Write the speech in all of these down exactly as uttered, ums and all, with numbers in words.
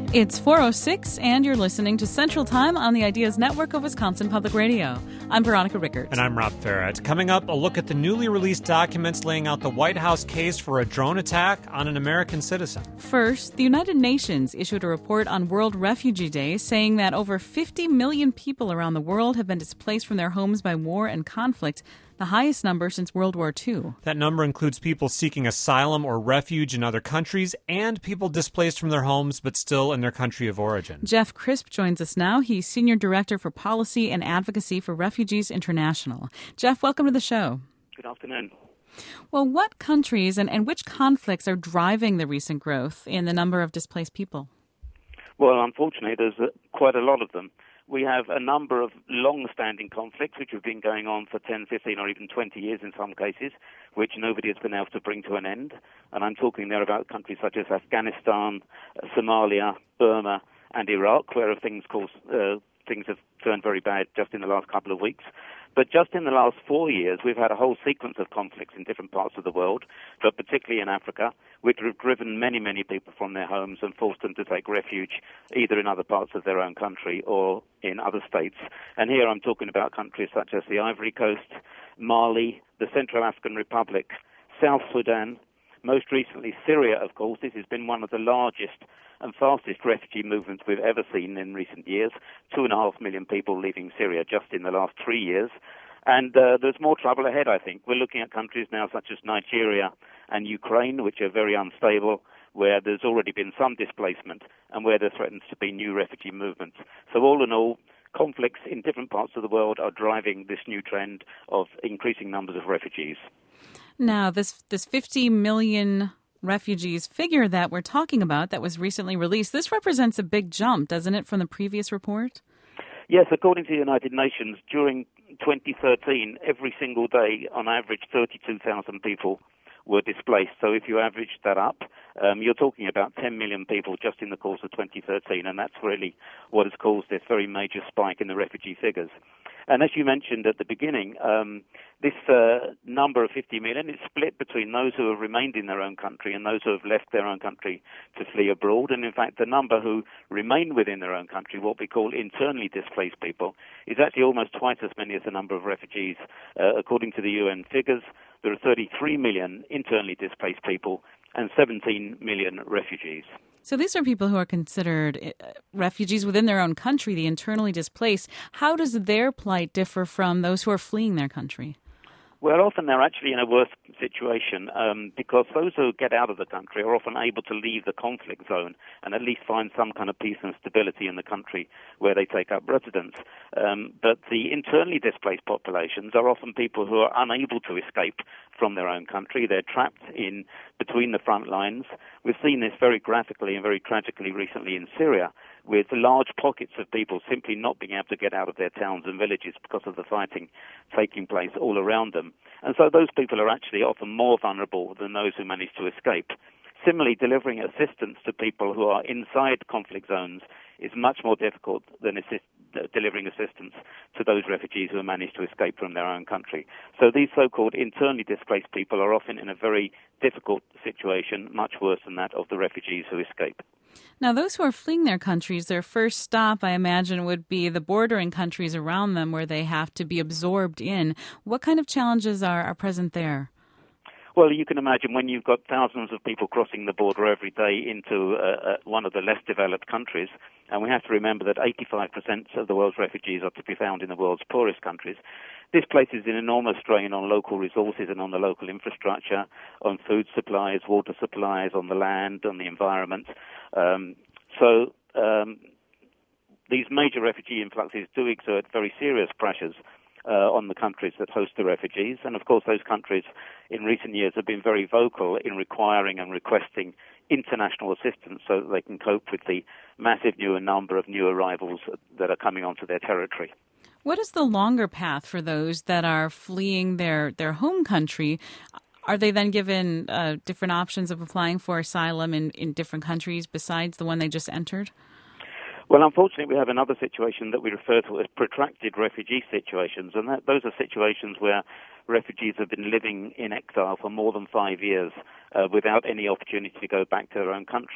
It's four oh six, and you're listening to Central Time on the Ideas Network of Wisconsin Public Radio. I'm Veronica Rickert. And I'm Rob Farrett. Coming up, a look at the newly released documents laying out the White House case for a drone attack on an American citizen. First, the United Nations issued a report on World Refugee Day saying that over fifty million people around the world have been displaced from their homes by war and conflict, the highest number since World War Two. That number includes people seeking asylum or refuge in other countries and people displaced from their homes but still in their country of origin. Jeff Crisp joins us now. He's Senior Director for Policy and Advocacy for Refugees International. Jeff, welcome to the show. Good afternoon. Well, what countries and, and which conflicts are driving the recent growth in the number of displaced people? Well, unfortunately, there's a, quite a lot of them. We have a number of long-standing conflicts which have been going on for ten, fifteen, or even twenty years in some cases, which nobody has been able to bring to an end. And I'm talking there about countries such as Afghanistan, Somalia, Burma, and Iraq, where things, cause, uh, things have turned very bad just in the last couple of weeks. But just in the last four years, we've had a whole sequence of conflicts in different parts of the world, but particularly in Africa, which have driven many, many people from their homes and forced them to take refuge either in other parts of their own country or in other states. And here I'm talking about countries such as the Ivory Coast, Mali, the Central African Republic, South Sudan, most recently Syria, of course. This has been one of the largest and fastest refugee movements we've ever seen in recent years. Two and a half million people leaving Syria just in the last three years. And uh, there's more trouble ahead, I think. We're looking at countries now such as Nigeria and Ukraine, which are very unstable, where there's already been some displacement and where there threatens to be new refugee movements. So all in all, conflicts in different parts of the world are driving this new trend of increasing numbers of refugees. Now, this this fifty million refugees figure that we're talking about that was recently released, this represents a big jump, doesn't it, from the previous report? Yes, according to the United Nations, during twenty thirteen, every single day, on average, thirty-two thousand people were displaced. So if you average that up, um, you're talking about ten million people just in the course of twenty thirteen, and that's really what has caused this very major spike in the refugee figures. And as you mentioned at the beginning, um, this uh, number of fifty million is split between those who have remained in their own country and those who have left their own country to flee abroad. And in fact, the number who remain within their own country, what we call internally displaced people, is actually almost twice as many as the number of refugees. Uh, according to the U N figures, there are thirty-three million internally displaced people and seventeen million refugees. So these are people who are considered refugees within their own country, the internally displaced. How does their plight differ from those who are fleeing their country? Well, often they're actually in a worse situation um, because those who get out of the country are often able to leave the conflict zone and at least find some kind of peace and stability in the country where they take up residence. Um, but the internally displaced populations are often people who are unable to escape from their own country. They're trapped in between the front lines. We've seen this very graphically and very tragically recently in Syria, with large pockets of people simply not being able to get out of their towns and villages because of the fighting taking place all around them. And so those people are actually often more vulnerable than those who manage to escape. Similarly, delivering assistance to people who are inside conflict zones is much more difficult than assist- delivering assistance to those refugees who have managed to escape from their own country. So these so-called internally displaced people are often in a very difficult situation, much worse than that of the refugees who escape. Now, those who are fleeing their countries, their first stop, I imagine, would be the bordering countries around them where they have to be absorbed in. What kind of challenges are, are present there? Well, you can imagine when you've got thousands of people crossing the border every day into uh, uh, one of the less developed countries, and we have to remember that eighty-five percent of the world's refugees are to be found in the world's poorest countries. This places an enormous strain on local resources and on the local infrastructure, on food supplies, water supplies, on the land, on the environment. Um, so um, these major refugee influxes do exert very serious pressures Uh, on the countries that host the refugees. And of course, those countries in recent years have been very vocal in requiring and requesting international assistance so that they can cope with the massive new number of new arrivals that are coming onto their territory. What is the longer path for those that are fleeing their, their home country? Are they then given uh, different options of applying for asylum in, in different countries besides the one they just entered? Well, unfortunately, we have another situation that we refer to as protracted refugee situations, and that, those are situations where refugees have been living in exile for more than five years uh, without any opportunity to go back to their own country.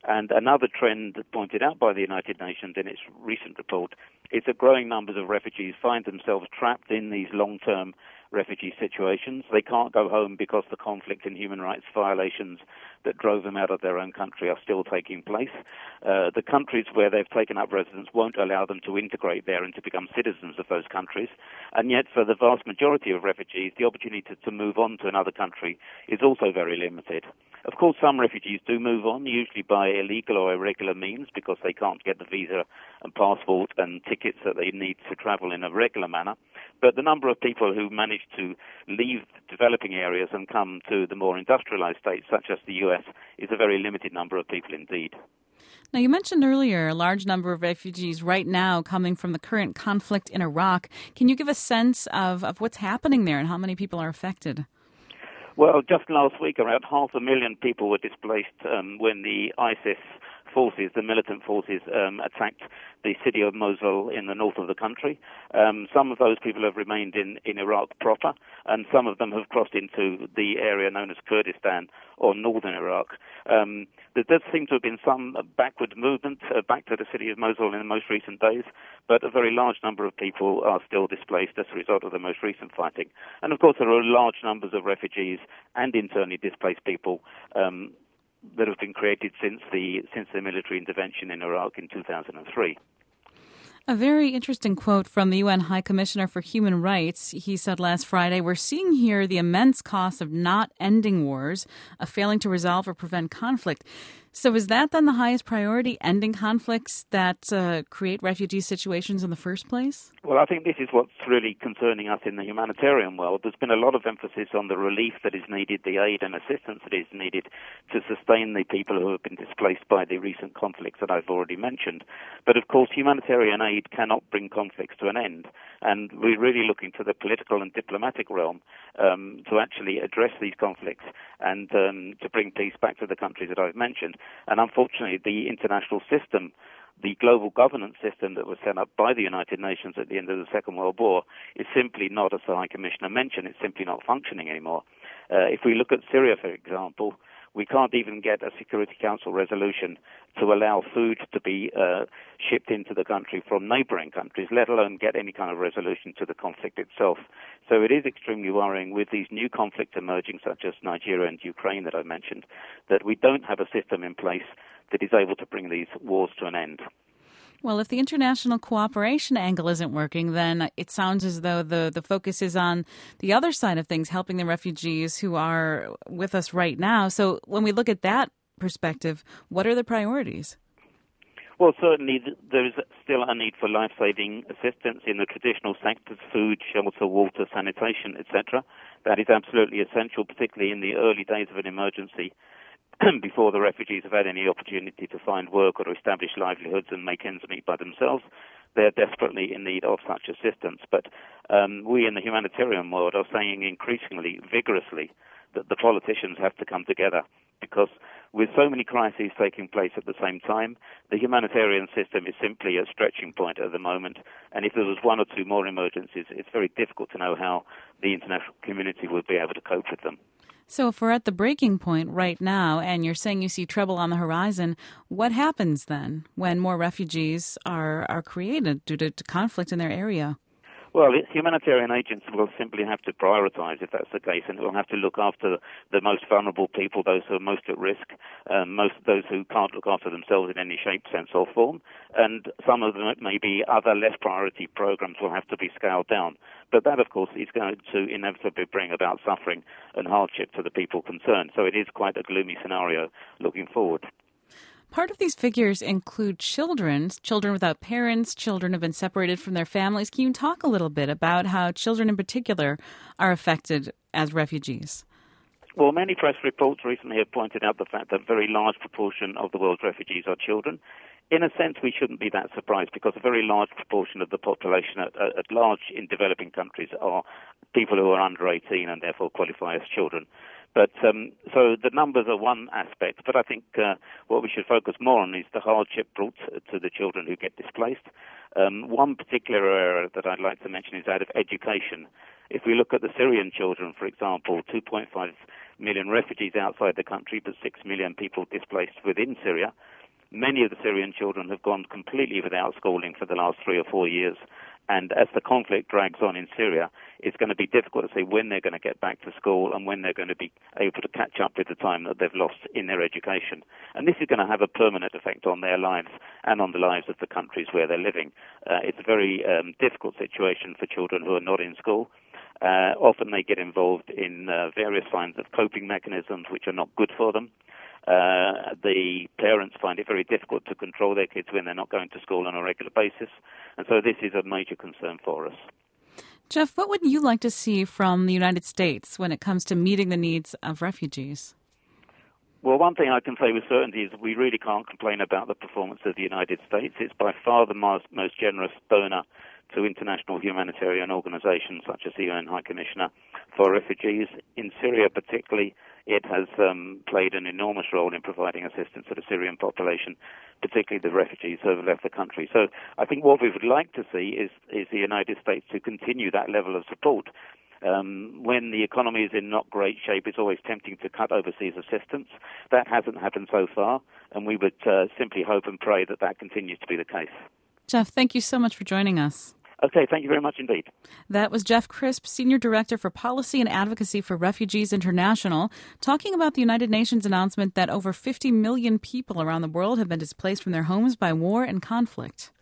And another trend pointed out by the United Nations in its recent report is that growing numbers of refugees find themselves trapped in these long-term refugee situations. They can't go home because the conflict and human rights violations that drove them out of their own country are still taking place. Uh, the countries where they've taken up residence won't allow them to integrate there and to become citizens of those countries. And yet, for the vast majority of refugees, the opportunity to, to move on to another country is also very limited. Of course, some refugees do move on, usually by illegal or irregular means, because they can't get the visa and passport and tickets that they need to travel in a regular manner. But the number of people who manage to leave developing areas and come to the more industrialized states, such as the U S, is a very limited number of people indeed. Now, you mentioned earlier a large number of refugees right now coming from the current conflict in Iraq. Can you give a sense of, of what's happening there and how many people are affected? Well, just last week, around half a million people were displaced um, when the ISIS forces, the militant forces, um, attacked the city of Mosul in the north of the country. Um, some of those people have remained in, in Iraq proper, and some of them have crossed into the area known as Kurdistan or northern Iraq. Um, there does seem to have been some backward movement uh, back to the city of Mosul in the most recent days, but a very large number of people are still displaced as a result of the most recent fighting. And of course, there are large numbers of refugees and internally displaced people um, that have been created since the since the military intervention in Iraq in two thousand three. A very interesting quote from the U N High Commissioner for Human Rights. He said last Friday, "We're seeing here the immense cost of not ending wars, of failing to resolve or prevent conflict." So is that then the highest priority, ending conflicts that uh, create refugee situations in the first place? Well, I think this is what's really concerning us in the humanitarian world. There's been a lot of emphasis on the relief that is needed, the aid and assistance that is needed to sustain the people who have been displaced by the recent conflicts that I've already mentioned. But of course, humanitarian aid cannot bring conflicts to an end. And we're really looking to the political and diplomatic realm um, to actually address these conflicts and um, to bring peace back to the countries that I've mentioned. And unfortunately, the international system, the global governance system that was set up by the United Nations at the end of the Second World War, is simply not, as the High Commissioner mentioned, it's simply not functioning anymore. Uh, if we look at Syria, for example, we can't even get a Security Council resolution to allow food to be uh, shipped into the country from neighboring countries, let alone get any kind of resolution to the conflict itself. So it is extremely worrying with these new conflicts emerging, such as Nigeria and Ukraine that I mentioned, that we don't have a system in place that is able to bring these wars to an end. Well, if the international cooperation angle isn't working, then it sounds as though the, the focus is on the other side of things, helping the refugees who are with us right now. So when we look at that perspective, what are the priorities? Well, certainly there is still a need for life-saving assistance in the traditional sectors, food, shelter, water, sanitation, et cetera. That is absolutely essential, particularly in the early days of an emergency, before the refugees have had any opportunity to find work or to establish livelihoods and make ends meet by themselves. They're desperately in need of such assistance. But um, we in the humanitarian world are saying increasingly, vigorously, that the politicians have to come together, because with so many crises taking place at the same time, the humanitarian system is simply a stretching point at the moment. And if there was one or two more emergencies, it's very difficult to know how the international community would be able to cope with them. So if we're at the breaking point right now and you're saying you see trouble on the horizon, what happens then when more refugees are, are created due to, to conflict in their area? Well, humanitarian agents will simply have to prioritize if that's the case, and will have to look after the most vulnerable people, those who are most at risk, um, most those who can't look after themselves in any shape, sense, or form. And some of them, maybe other less priority programs, will have to be scaled down. But that, of course, is going to inevitably bring about suffering and hardship to the people concerned. So it is quite a gloomy scenario looking forward. Part of these figures include children, children without parents, children who have been separated from their families. Can you talk a little bit about how children in particular are affected as refugees? Well, many press reports recently have pointed out the fact that a very large proportion of the world's refugees are children. In a sense, we shouldn't be that surprised, because a very large proportion of the population at, at large in developing countries are people who are under eighteen and therefore qualify as children. But um, so the numbers are one aspect, but I think uh, what we should focus more on is the hardship brought to the children who get displaced. Um, one particular area that I'd like to mention is that of education. If we look at the Syrian children, for example, two point five million refugees outside the country, but six million people displaced within Syria. Many of the Syrian children have gone completely without schooling for the last three or four years. And as the conflict drags on in Syria, it's going to be difficult to say when they're going to get back to school and when they're going to be able to catch up with the time that they've lost in their education. And this is going to have a permanent effect on their lives and on the lives of the countries where they're living. Uh, it's a very um, difficult situation for children who are not in school. Uh, often they get involved in uh, various kinds of coping mechanisms which are not good for them. Uh, the parents find it very difficult to control their kids when they're not going to school on a regular basis. And so this is a major concern for us. Jeff, what would you like to see from the United States when it comes to meeting the needs of refugees? Well, one thing I can say with certainty is we really can't complain about the performance of the United States. It's by far the most, most generous donor to international humanitarian organizations such as the U N High Commissioner for Refugees. In Syria particularly, it has um, played an enormous role in providing assistance to the Syrian population, particularly the refugees who have left the country. So I think what we would like to see is, is the United States to continue that level of support. Um, when the economy is in not great shape, it's always tempting to cut overseas assistance. That hasn't happened so far, and we would uh, simply hope and pray that that continues to be the case. Jeff, thank you so much for joining us. Okay, thank you very much indeed. That was Jeff Crisp, Senior Director for Policy and Advocacy for Refugees International, talking about the United Nations announcement that over fifty million people around the world have been displaced from their homes by war and conflict.